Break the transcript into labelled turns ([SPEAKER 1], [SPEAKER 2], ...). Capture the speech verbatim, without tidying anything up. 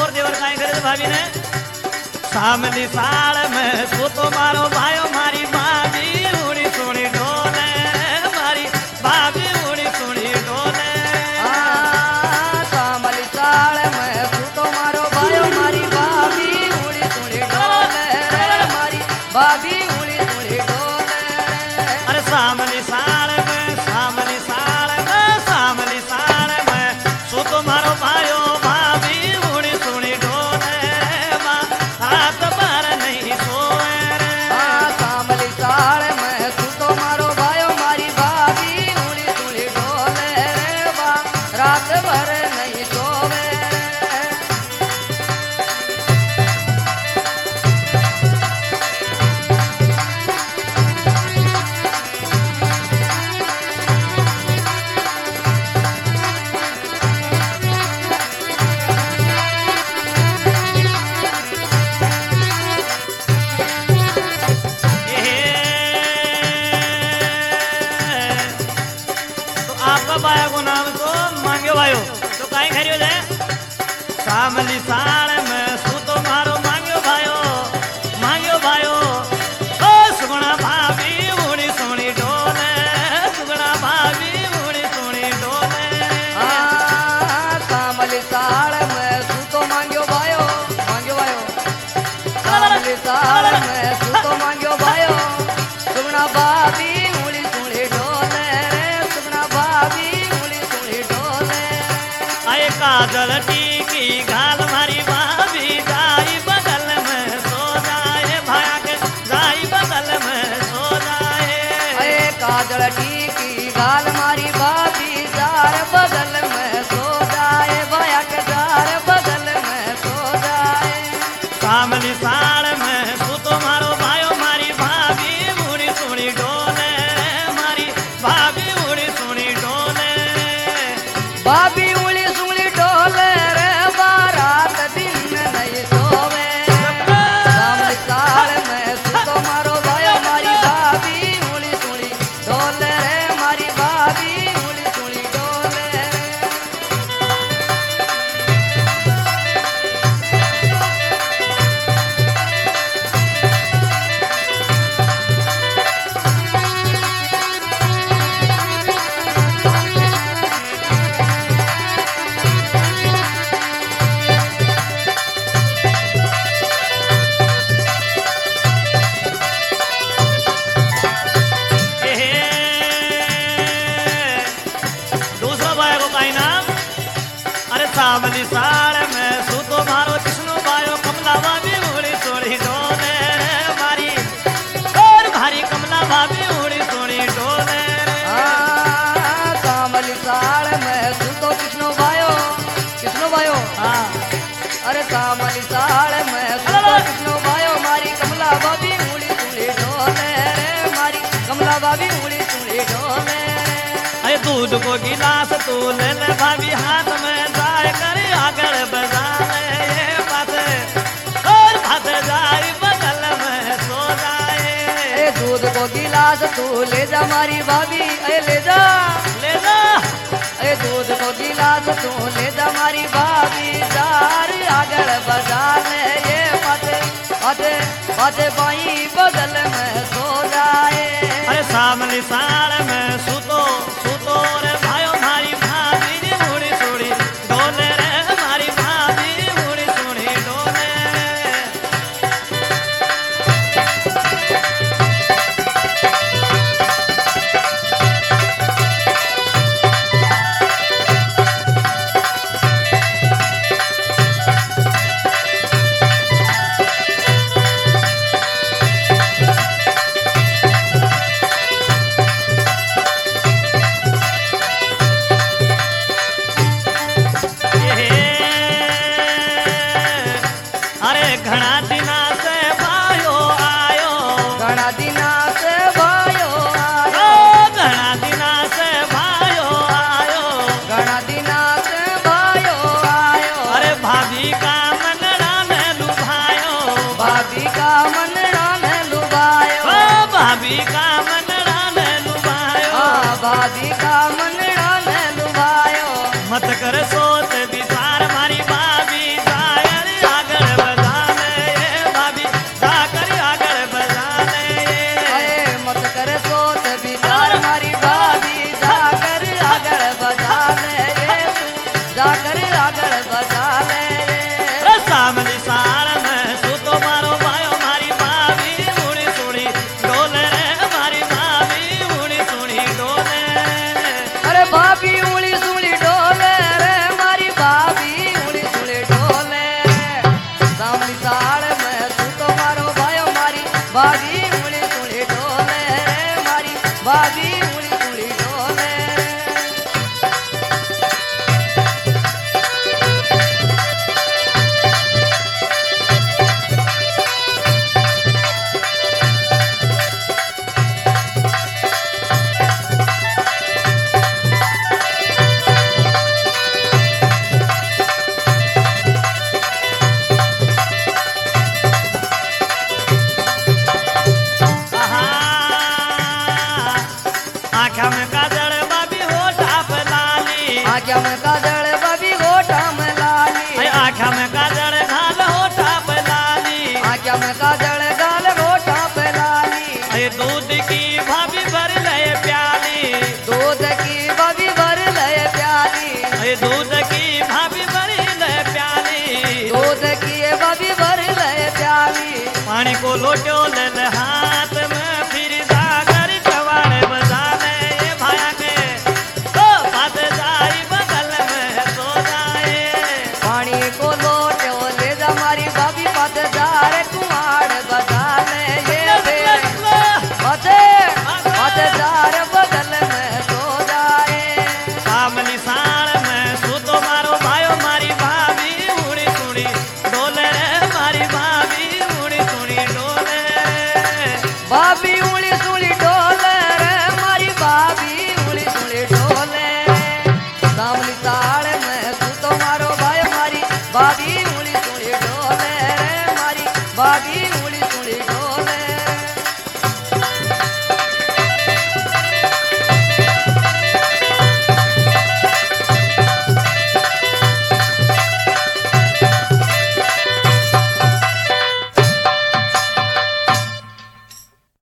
[SPEAKER 1] और देवर काई करे भाभी ने सामली साल में सो तो मारो भायो मारी भाभी उड़ी सुनी डोले मारी भाभी उड़ी सुनी डोले
[SPEAKER 2] सामली साल में सो तो मारो भायो मारी भाभी उड़ी सुनी डोले मारी भाभी उड़ी सुनी डोले
[SPEAKER 1] अरे सामली साल में सामली साल में सामली साल में सो तो मारो भायो भाभी उड़ी सुनी डोले रात भर नहीं सोए रे
[SPEAKER 2] सामली साल में तू तो मारो भायो मारी भाभी उड़ी सुनी डोले रे बा रात भर नहीं सोवे
[SPEAKER 1] बाया को नाम तो मांग्यो भायो तो काई खरियो जाए सामली साल में सू तो मारो मांग्यो भायो मांग्यो भायो ओ सुगुणा भाभी उड़ी सोनी डोले सुगुणा भाभी उड़ी सोनी डोले
[SPEAKER 2] सामली साल में तू तो मांग्यो भायो मांग्यो भायो सामली साल में तू तो मांग्यो भायो सुगुणा भाभी उड़ी सुनी डोले सुगुणा भाभी
[SPEAKER 1] काजल टीकी घाल मारी भाभी जाई बगल में सो जाए भाया के जाई बगल में सो जाए
[SPEAKER 2] अरे काजल टीकी घाल मारी भाभी जार बगल में सो जाए भाया के जार बगल में सो जाए
[SPEAKER 1] सामली साल में सू तो मारो भायो मारी भाभी उड़ी सुनी डोले मारी भाभी उड़ी सुनी डोले
[SPEAKER 2] भाभी उड़ी सुनी डोले रे बारात दिन नहीं सोवे सामली साल में तू तो मारो भायो मारी भाभी उड़ी सुनी डोले रे मारी भाभी उड़ी सुनी डोले
[SPEAKER 1] सामली साल में सू तो मारो कृष्णो भायो कमला भाभी उड़ी सोनी डोले मारी और भारी कमला भाभी उड़ी सोनी डोले
[SPEAKER 2] सामली साल में तू तो कृष्णो भायो कृष्णो भायो
[SPEAKER 1] हाँ
[SPEAKER 2] अरे सामली साल में तू तो कृष्णो भायो मारी कमला भाभी उड़ी सुनी डोले मारी कमला भाभी उड़ी सुनी डोले
[SPEAKER 1] अरे दूध को गिलास तू ले ले भाभी हाथ में जाए कर आगल बजा ले ये बात और भात जाए बगल में सो जाए
[SPEAKER 2] ए दूध को गिलास तू ले जा मारी भाभी ए ले जा
[SPEAKER 1] ले जा
[SPEAKER 2] ए दूध को गिलास तू ले जा मारी भाभी जार आगल बजा ले ये बाते बाते बाते बाई बगल में सो जाए
[SPEAKER 1] अरे सामली साल में सुतो सुतो रे भायो मारी भाभी उड़ी सुनी डोले रे मारी भाभी उड़ी सुनी डोले घना दिना से भायो आयो
[SPEAKER 2] घना दिना से भायो आयो
[SPEAKER 1] घना दिना से भायो आयो
[SPEAKER 2] घना दिना से भायो आयो
[SPEAKER 1] अरे भाभी का मनड़ा में लुभायो
[SPEAKER 2] भाभी का मनड़ा में लुभायो
[SPEAKER 1] भाभी का मनड़ा में लुभायो
[SPEAKER 2] भाभी का मनड़ा में लुभायो
[SPEAKER 1] मत कर सोच विचार मारी भाभी जाए
[SPEAKER 2] जाकर आगळ बजा ले रे
[SPEAKER 1] रे सामली साल में सूतो मारो भायो मारी भाभी मुड़ी सुड़ी डोले रे मारी भाभी मुड़ी सुड़ी डोले
[SPEAKER 2] अरे भाभी उड़ी सुड़ी डोले रे मारी भाभी उड़ी सुड़ी डोले सामली साल में सूतो मारो भायो मारी भाभी उड़ी सुड़ी डोले रे मारी भाभी उड़ी सुड़ी डोले
[SPEAKER 1] आँखा में काजल बाबी होठा पे लाली
[SPEAKER 2] आँखों में काजल बबी होठा में लाली
[SPEAKER 1] आँखा में काजल घाल होठा पे लाली
[SPEAKER 2] आँखों में काजल गाल होठा पे लाली
[SPEAKER 1] अरे दूध की भाभी भर ले प्याली
[SPEAKER 2] दूध की बबी भर ले प्याली
[SPEAKER 1] अरे दूध की भाभी भर ले प्याली
[SPEAKER 2] दूध की बबी भर ले प्याली
[SPEAKER 1] पानी को लोटो ले ले हाथ में फिर जाकर कवाड़े बजा ले ये भाया के ओ बात जाई बगल में सो जाए
[SPEAKER 2] पानी को लोटे ले जा मारी बबी पत जार कुमार बजा ले ये बे बचे पत जार बगल में सो जाए
[SPEAKER 1] सामली साल में सूतो मारो भायो मारी भाभी उड़ी सुड़ी डोले रे मारी भाभी उड़ी सुड़ी डोले
[SPEAKER 2] भाभी उड़ी सुड़ी डोले रे मारी भाभी उड़ी सुड़ी डोले सामली साड़ में तू तो मारो भाई मारी भाभी